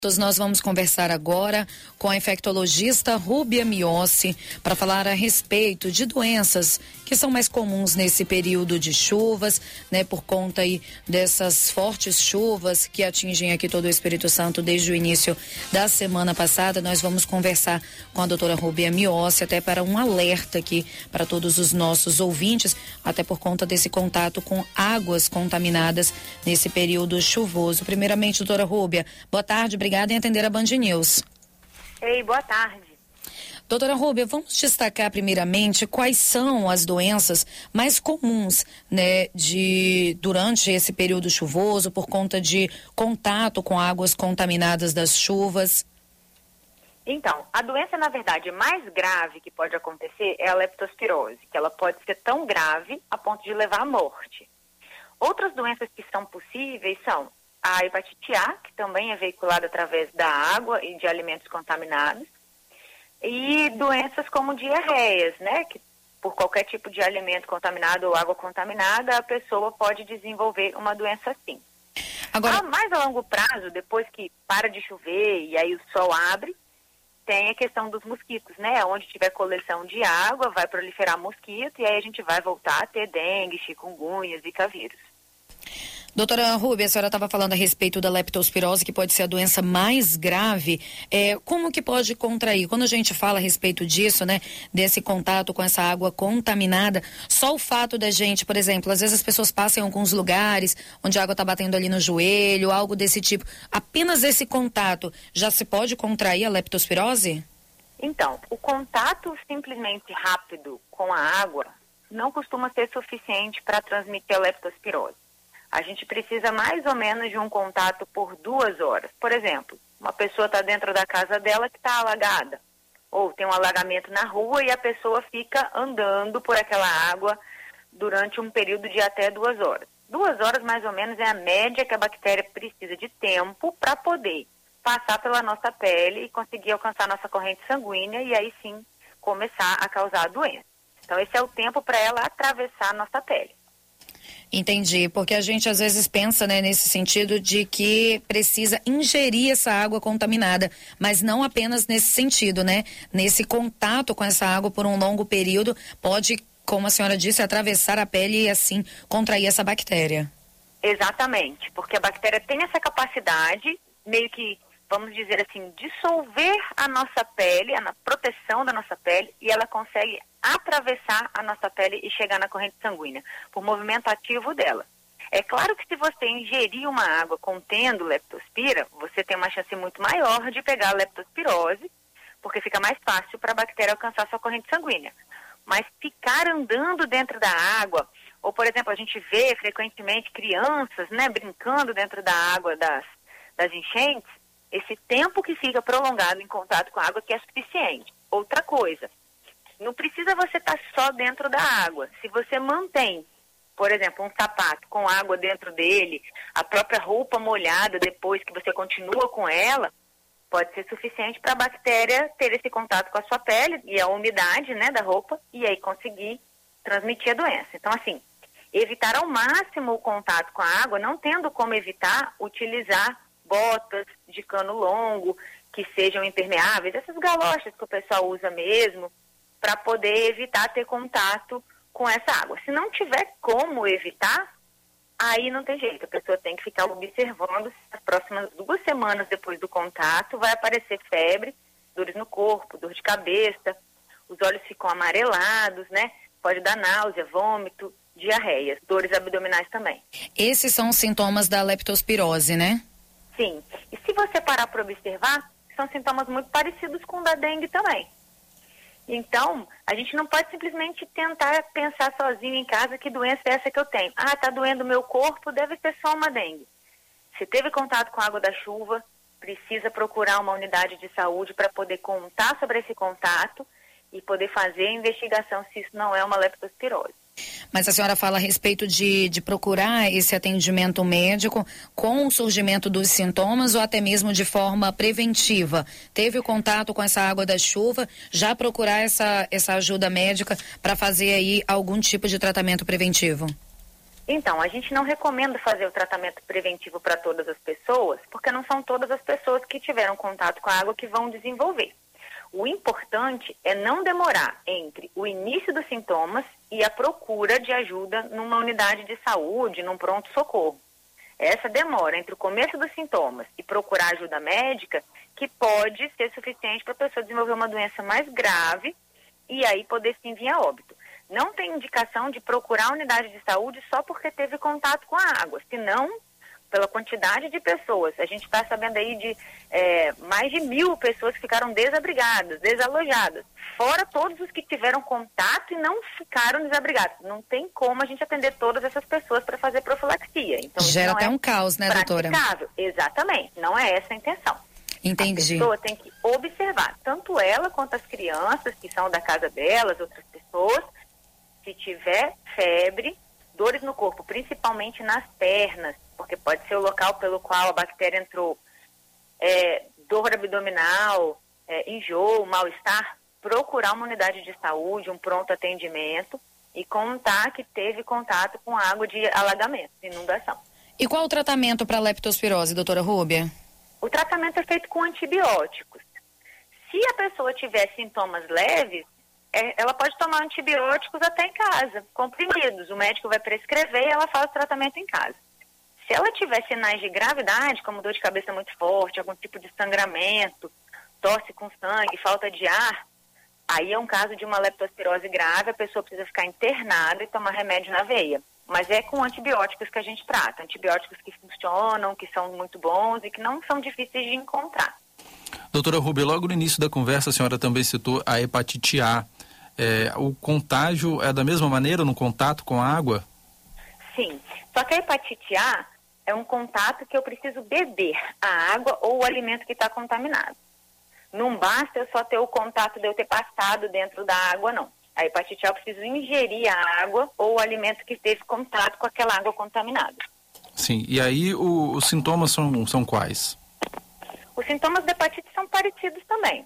Nós vamos conversar agora com a infectologista Rúbia Miossi para falar a respeito de doenças que são mais comuns nesse período de chuvas, né? Por conta aí dessas fortes chuvas que atingem aqui todo o Espírito Santo desde o início da semana passada. Nós vamos conversar com a doutora Rúbia Miossi até para um alerta aqui para todos os nossos ouvintes, até por conta desse contato com águas contaminadas nesse período chuvoso. Primeiramente, doutora Rúbia, boa tarde, obrigada em atender a Band News. Ei, boa tarde. Doutora Rúbia, vamos destacar primeiramente quais são as doenças mais comuns, né, durante esse período chuvoso, por conta de contato com águas contaminadas das chuvas. Então, a doença, na verdade, mais grave que pode acontecer é a leptospirose, que ela pode ser tão grave a ponto de levar à morte. Outras doenças que são possíveis são a hepatite A, que também é veiculada através da água e de alimentos contaminados, e doenças como diarreias, né, que por qualquer tipo de alimento contaminado ou água contaminada, a pessoa pode desenvolver uma doença assim. Agora, mais a longo prazo, depois que para de chover e aí o sol abre, tem a questão dos mosquitos, né, onde tiver coleção de água, vai proliferar mosquito e aí a gente vai voltar a ter dengue, chikungunya, zika vírus. doutora Rúbia, a senhora estava falando a respeito da leptospirose, que pode ser a doença mais grave. Como que pode contrair? Quando a gente fala a respeito disso, né, desse contato com essa água contaminada, só o fato da gente, por exemplo, às vezes as pessoas passam em alguns lugares onde a água está batendo ali no joelho, algo desse tipo. Apenas esse contato já se pode contrair a leptospirose? Então, o contato simplesmente rápido com a água não costuma ser suficiente para transmitir a leptospirose. A gente precisa mais ou menos de um contato por 2 horas. Por exemplo, uma pessoa está dentro da casa dela que está alagada, ou tem um alagamento na rua e a pessoa fica andando por aquela água durante um período de até 2 horas. 2 horas mais ou menos é a média que a bactéria precisa de tempo para poder passar pela nossa pele e conseguir alcançar a nossa corrente sanguínea e aí sim começar a causar a doença. Então esse é o tempo para ela atravessar a nossa pele. Entendi, porque a gente às vezes pensa, né, nesse sentido de que precisa ingerir essa água contaminada, mas não apenas nesse sentido, né? Nesse contato com essa água por um longo período pode, como a senhora disse, atravessar a pele e assim contrair essa bactéria. Exatamente, porque a bactéria tem essa capacidade, meio que, vamos dizer assim, dissolver a nossa pele, a proteção da nossa pele, e ela consegue atravessar a nossa pele e chegar na corrente sanguínea, por movimento ativo dela. É claro que se você ingerir uma água contendo leptospira, você tem uma chance muito maior de pegar a leptospirose, porque fica mais fácil para a bactéria alcançar a sua corrente sanguínea. Mas ficar andando dentro da água, ou por exemplo, a gente vê frequentemente crianças, né, brincando dentro da água das enchentes, esse tempo que fica prolongado em contato com a água que é suficiente. Outra coisa, não precisa você estar só dentro da água. Se você mantém, por exemplo, um sapato com água dentro dele, a própria roupa molhada depois que você continua com ela, pode ser suficiente para a bactéria ter esse contato com a sua pele e a umidade, né, da roupa e aí conseguir transmitir a doença. Então, assim, evitar ao máximo o contato com a água, não tendo como evitar, utilizar botas de cano longo que sejam impermeáveis, essas galochas que o pessoal usa mesmo, para poder evitar ter contato com essa água. Se não tiver como evitar, aí não tem jeito. A pessoa tem que ficar observando se nas próximas 2 semanas depois do contato vai aparecer febre, dores no corpo, dor de cabeça, os olhos ficam amarelados, né? Pode dar náusea, vômito, diarreias, dores abdominais também. Esses são os sintomas da leptospirose, né? Sim. E se você parar para observar, são sintomas muito parecidos com o da dengue também. Então, a gente não pode simplesmente tentar pensar sozinho em casa que doença é essa que eu tenho. Ah, tá doendo o meu corpo, deve ser só uma dengue. Se teve contato com a água da chuva, precisa procurar uma unidade de saúde para poder contar sobre esse contato e poder fazer a investigação se isso não é uma leptospirose. Mas a senhora fala a respeito de procurar esse atendimento médico com o surgimento dos sintomas ou até mesmo de forma preventiva. Teve o contato com essa água da chuva, já procurar essa ajuda médica para fazer aí algum tipo de tratamento preventivo? Então, a gente não recomenda fazer o tratamento preventivo para todas as pessoas, porque não são todas as pessoas que tiveram contato com a água que vão desenvolver. O importante é não demorar entre o início dos sintomas e a procura de ajuda numa unidade de saúde, num pronto-socorro. Essa demora entre o começo dos sintomas e procurar ajuda médica que pode ser suficiente para a pessoa desenvolver uma doença mais grave e aí poder sim vir a óbito. Não tem indicação de procurar a unidade de saúde só porque teve contato com a água, senão, pela quantidade de pessoas, a gente está sabendo aí de mais de 1.000 pessoas que ficaram desabrigadas, desalojadas, fora todos os que tiveram contato e não ficaram desabrigados. Não tem como a gente atender todas essas pessoas para fazer profilaxia. Então, gera até um caos, né, doutora? Exatamente, não é essa a intenção. Entendi. A pessoa tem que observar, tanto ela quanto as crianças que são da casa delas, outras pessoas, se tiver febre, dores no corpo, principalmente nas pernas, porque pode ser o local pelo qual a bactéria entrou, dor abdominal, enjoo, mal-estar, procurar uma unidade de saúde, um pronto atendimento e contar que teve contato com água de alagamento, inundação. E qual o tratamento para leptospirose, doutora Rúbia? O tratamento é feito com antibióticos. Se a pessoa tiver sintomas leves, ela pode tomar antibióticos até em casa, comprimidos. O médico vai prescrever e ela faz o tratamento em casa. Se ela tiver sinais de gravidade, como dor de cabeça muito forte, algum tipo de sangramento, tosse com sangue, falta de ar, aí é um caso de uma leptospirose grave, a pessoa precisa ficar internada e tomar remédio na veia. Mas é com antibióticos que a gente trata, antibióticos que funcionam, que são muito bons e que não são difíceis de encontrar. Doutora Rúbia, logo no início da conversa a senhora também citou a hepatite A. O contágio é da mesma maneira no contato com a água? Sim, só que a hepatite A é um contato que eu preciso beber a água ou o alimento que está contaminado. Não basta eu só ter o contato de eu ter passado dentro da água, não. A hepatite A eu preciso ingerir a água ou o alimento que teve contato com aquela água contaminada. Sim, e aí os sintomas são quais? Os sintomas da hepatite são parecidos também.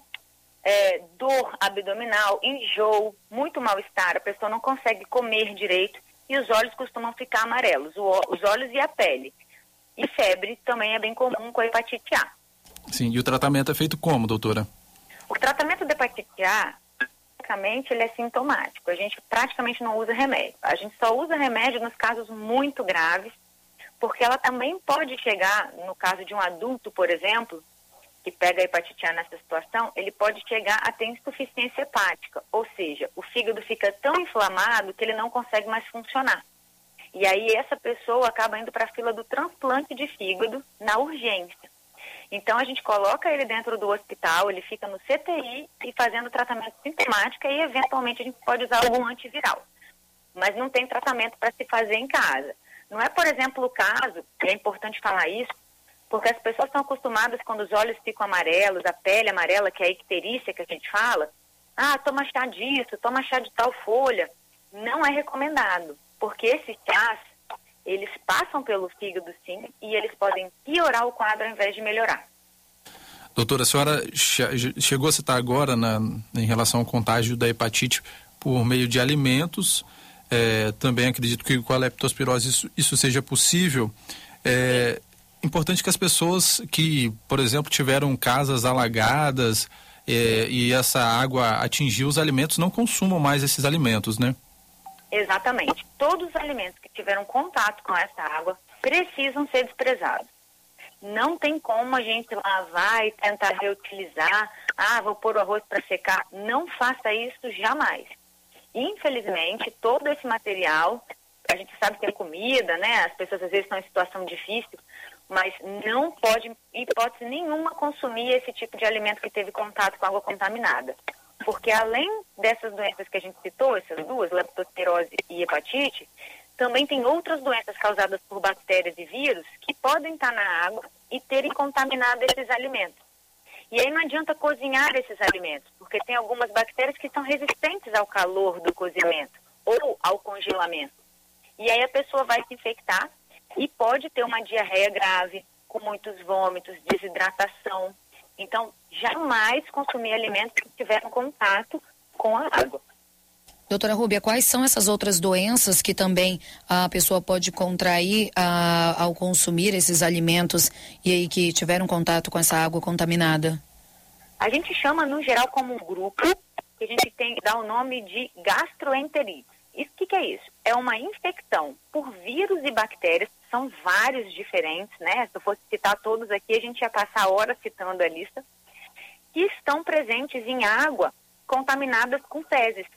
Dor abdominal, enjoo, muito mal-estar, a pessoa não consegue comer direito e os olhos costumam ficar amarelos, os olhos e a pele. E febre também é bem comum com a hepatite A. Sim, e o tratamento é feito como, doutora? O tratamento da hepatite A, praticamente, ele é sintomático. A gente praticamente não usa remédio. A gente só usa remédio nos casos muito graves, porque ela também pode chegar, no caso de um adulto, por exemplo, que pega a hepatite A nessa situação, ele pode chegar a ter insuficiência hepática, ou seja, o fígado fica tão inflamado que ele não consegue mais funcionar. E aí essa pessoa acaba indo para a fila do transplante de fígado na urgência. Então a gente coloca ele dentro do hospital, ele fica no CTI e fazendo tratamento sintomático e eventualmente a gente pode usar algum antiviral. Mas não tem tratamento para se fazer em casa. Não é, por exemplo, o caso, é importante falar isso, porque as pessoas estão acostumadas quando os olhos ficam amarelos, a pele amarela, que é a icterícia que a gente fala, toma chá disso, toma chá de tal folha. Não é recomendado, porque esses chás, eles passam pelo fígado sim e eles podem piorar o quadro ao invés de melhorar. Doutora, a senhora chegou a citar agora em relação ao contágio da hepatite por meio de alimentos, também acredito que com a leptospirose isso seja possível. Importante que as pessoas que, por exemplo, tiveram casas alagadas e essa água atingiu os alimentos, não consumam mais esses alimentos, né? Exatamente. Todos os alimentos que tiveram contato com essa água precisam ser desprezados. Não tem como a gente lavar e tentar reutilizar. Vou pôr o arroz para secar. Não faça isso jamais. Infelizmente, todo esse material, a gente sabe que é comida, né? As pessoas às vezes estão em situação difícil, mas não pode, em hipótese nenhuma, consumir esse tipo de alimento que teve contato com água contaminada. Porque além dessas doenças que a gente citou, essas duas, leptospirose e hepatite, também tem outras doenças causadas por bactérias e vírus que podem estar na água e terem contaminado esses alimentos. E aí não adianta cozinhar esses alimentos, porque tem algumas bactérias que são resistentes ao calor do cozimento ou ao congelamento. E aí a pessoa vai se infectar e pode ter uma diarreia grave, com muitos vômitos, desidratação. Então, jamais consumir alimentos que tiveram contato com a água. Doutora Rúbia, quais são essas outras doenças que também a pessoa pode contrair ao consumir esses alimentos e aí que tiveram contato com essa água contaminada? A gente chama, no geral, como um grupo, que a gente dá o nome de gastroenterite. Isso, o que é isso? É uma infecção por vírus e bactérias, são vários diferentes, né? Se eu fosse citar todos aqui, a gente ia passar horas citando a lista, que estão presentes em água contaminadas com fezes.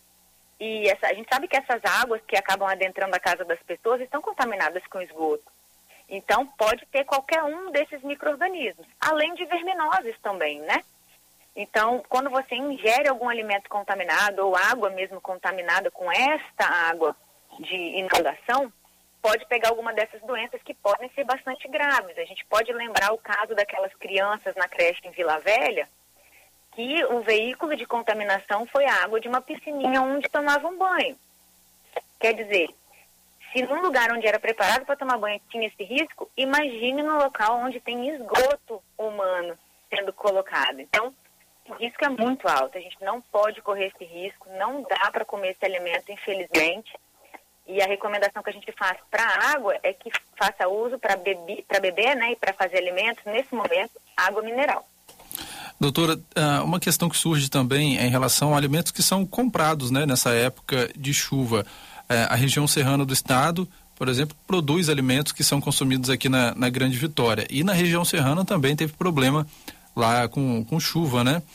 E a gente sabe que essas águas que acabam adentrando a casa das pessoas estão contaminadas com esgoto. Então, pode ter qualquer um desses micro-organismos, além de verminoses também, né? Então, quando você ingere algum alimento contaminado ou água mesmo contaminada com esta água de inundação, pode pegar alguma dessas doenças que podem ser bastante graves. A gente pode lembrar o caso daquelas crianças na creche em Vila Velha, que o veículo de contaminação foi a água de uma piscininha onde tomavam banho. Quer dizer, se num lugar onde era preparado para tomar banho tinha esse risco, imagine no local onde tem esgoto humano sendo colocado. Então, o risco é muito alto, a gente não pode correr esse risco, não dá para comer esse alimento, infelizmente. E a recomendação que a gente faz para a água é que faça uso para beber, né, e para fazer alimentos, nesse momento, água mineral. Doutora, uma questão que surge também é em relação a alimentos que são comprados, né, nessa época de chuva. A região serrana do estado, por exemplo, produz alimentos que são consumidos aqui na Grande Vitória. E na região serrana também teve problema lá com chuva, né?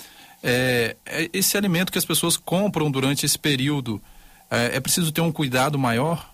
Esse alimento que as pessoas compram durante esse período, é preciso ter um cuidado maior?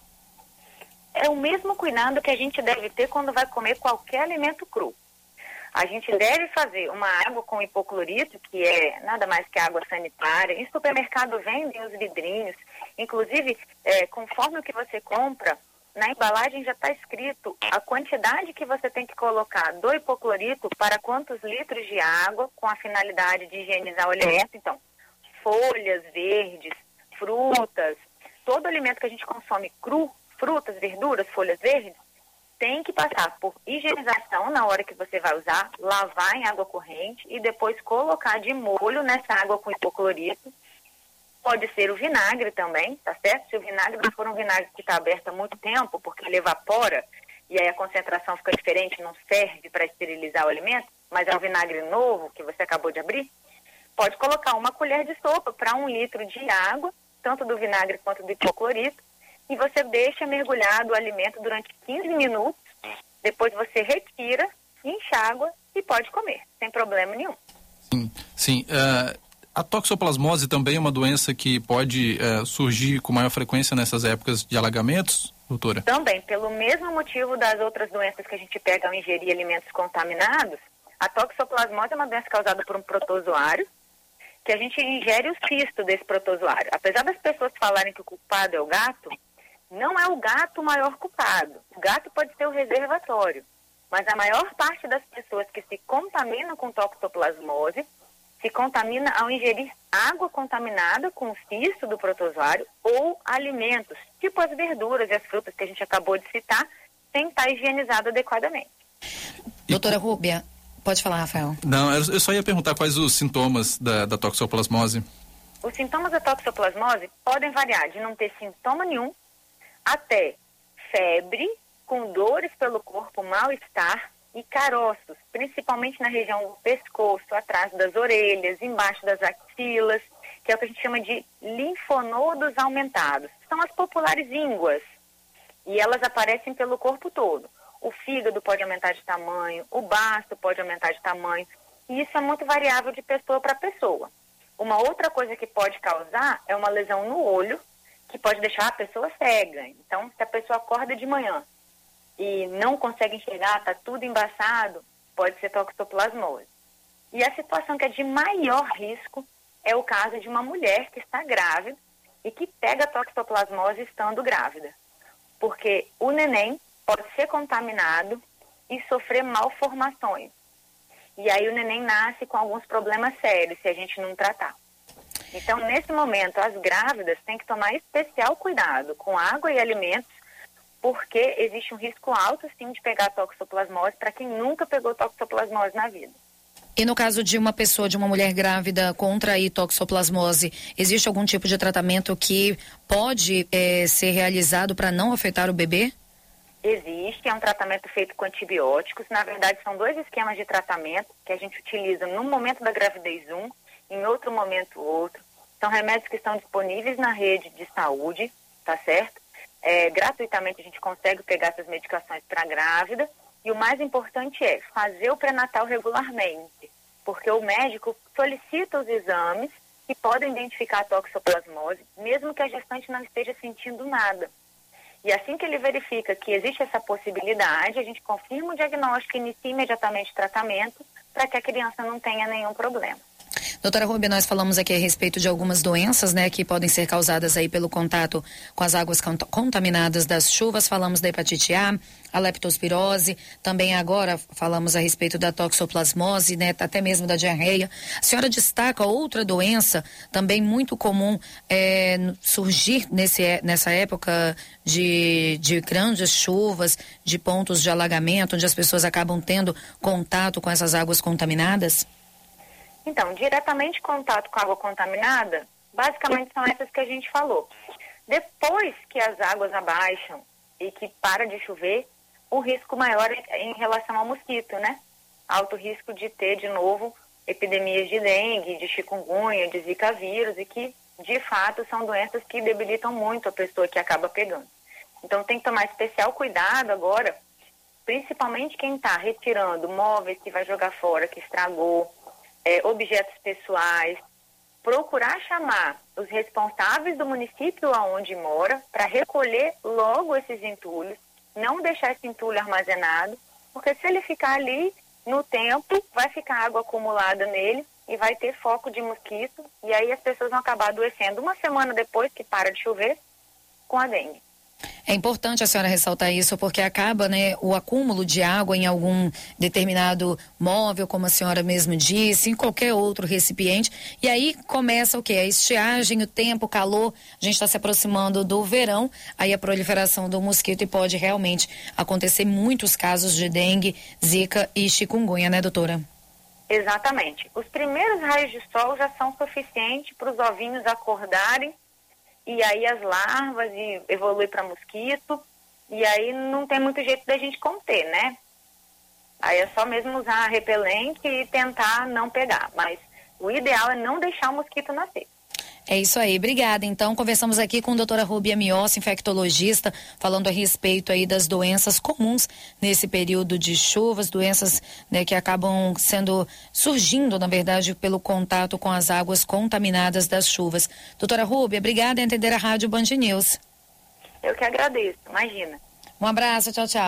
É o mesmo cuidado que a gente deve ter quando vai comer qualquer alimento cru. A gente deve fazer uma água com hipoclorito, que é nada mais que água sanitária. Em supermercado vendem os vidrinhos. Inclusive, conforme o que você compra, na embalagem já está escrito a quantidade que você tem que colocar do hipoclorito para quantos litros de água, com a finalidade de higienizar o alimento. Então, folhas verdes, frutas, todo alimento que a gente consome cru, frutas, verduras, folhas verdes, tem que passar por higienização na hora que você vai usar, lavar em água corrente e depois colocar de molho nessa água com hipoclorito. Pode ser o vinagre também, tá certo? Se o vinagre não for um vinagre que está aberto há muito tempo, porque ele evapora e aí a concentração fica diferente, não serve para esterilizar o alimento, mas é um vinagre novo que você acabou de abrir, pode colocar uma colher de sopa para 1 litro de água, tanto do vinagre quanto do hipoclorito, e você deixa mergulhado o alimento durante 15 minutos, depois você retira, enxágua e pode comer, sem problema nenhum. Sim. A toxoplasmose também é uma doença que pode surgir com maior frequência nessas épocas de alagamentos, doutora? Também, pelo mesmo motivo das outras doenças que a gente pega ao ingerir alimentos contaminados, a toxoplasmose é uma doença causada por um protozoário, que a gente ingere o cisto desse protozoário. Apesar das pessoas falarem que o culpado é o gato, não é o gato o maior culpado. O gato pode ser o reservatório, mas a maior parte das pessoas que se contaminam com toxoplasmose se contamina ao ingerir água contaminada com o cisto do protozoário ou alimentos, tipo as verduras e as frutas que a gente acabou de citar, sem estar higienizado adequadamente. Doutora Rúbia, pode falar, Rafael. Não, eu só ia perguntar quais os sintomas da toxoplasmose. Os sintomas da toxoplasmose podem variar de não ter sintoma nenhum até febre, com dores pelo corpo, mal-estar e caroços, principalmente na região do pescoço, atrás das orelhas, embaixo das axilas, que é o que a gente chama de linfonodos aumentados. São as populares ínguas e elas aparecem pelo corpo todo. O fígado pode aumentar de tamanho, o baço pode aumentar de tamanho, e isso é muito variável de pessoa para pessoa. Uma outra coisa que pode causar é uma lesão no olho, que pode deixar a pessoa cega. Então, se a pessoa acorda de manhã e não consegue enxergar, está tudo embaçado, pode ser toxoplasmose. E a situação que é de maior risco é o caso de uma mulher que está grávida e que pega toxoplasmose estando grávida. Porque o neném pode ser contaminado e sofrer malformações. E aí o neném nasce com alguns problemas sérios se a gente não tratar. Então, nesse momento, as grávidas têm que tomar especial cuidado com água e alimentos, porque existe um risco alto, sim, de pegar toxoplasmose para quem nunca pegou toxoplasmose na vida. E no caso de uma pessoa, de uma mulher grávida contrair toxoplasmose, existe algum tipo de tratamento que pode ser realizado para não afetar o bebê? Existe, é um tratamento feito com antibióticos. Na verdade, são 2 esquemas de tratamento que a gente utiliza no momento da gravidez em outro momento outro. São remédios que estão disponíveis na rede de saúde, tá certo? Gratuitamente a gente consegue pegar essas medicações para a grávida. E o mais importante é fazer o pré-natal regularmente, porque o médico solicita os exames que podem identificar a toxoplasmose, mesmo que a gestante não esteja sentindo nada. E assim que ele verifica que existe essa possibilidade, a gente confirma o diagnóstico e inicia imediatamente o tratamento para que a criança não tenha nenhum problema. Doutora Rúbia, nós falamos aqui a respeito de algumas doenças, né, que podem ser causadas aí pelo contato com as águas contaminadas das chuvas. Falamos da hepatite a leptospirose, também agora falamos a respeito da toxoplasmose, né, até mesmo da diarreia. A senhora destaca outra doença também muito comum surgir nessa época de grandes chuvas, de pontos de alagamento, onde as pessoas acabam tendo contato com essas águas contaminadas? Então, diretamente contato com água contaminada, basicamente são essas que a gente falou. Depois que as águas abaixam e que para de chover, o risco maior é em relação ao mosquito, né? Alto risco de ter, de novo, epidemias de dengue, de chikungunya, de zika vírus, e que, de fato, são doenças que debilitam muito a pessoa que acaba pegando. Então, tem que tomar especial cuidado agora, principalmente quem está retirando móveis que vai jogar fora, que estragou, objetos pessoais, procurar chamar os responsáveis do município aonde mora para recolher logo esses entulhos, não deixar esse entulho armazenado, porque se ele ficar ali no tempo, vai ficar água acumulada nele e vai ter foco de mosquito, e aí as pessoas vão acabar adoecendo 1 semana depois que para de chover com a dengue. É importante a senhora ressaltar isso, porque acaba, né, o acúmulo de água em algum determinado móvel, como a senhora mesmo disse, em qualquer outro recipiente, e aí começa o quê? A estiagem, o tempo, o calor, a gente está se aproximando do verão, aí a proliferação do mosquito, e pode realmente acontecer muitos casos de dengue, zika e chikungunya, né, doutora? Exatamente. Os primeiros raios de sol já são suficientes para os ovinhos acordarem, e aí as larvas evoluem para mosquito, e aí não tem muito jeito da gente conter, né? Aí é só mesmo usar repelente e tentar não pegar, mas o ideal é não deixar o mosquito nascer. É isso aí, obrigada. Então, conversamos aqui com a doutora Rúbia Miossi, infectologista, falando a respeito aí das doenças comuns nesse período de chuvas, doenças, né, que acabam surgindo, na verdade, pelo contato com as águas contaminadas das chuvas. Doutora Rúbia, obrigada em atender a Rádio Band News. Eu que agradeço, imagina. Um abraço, tchau, tchau.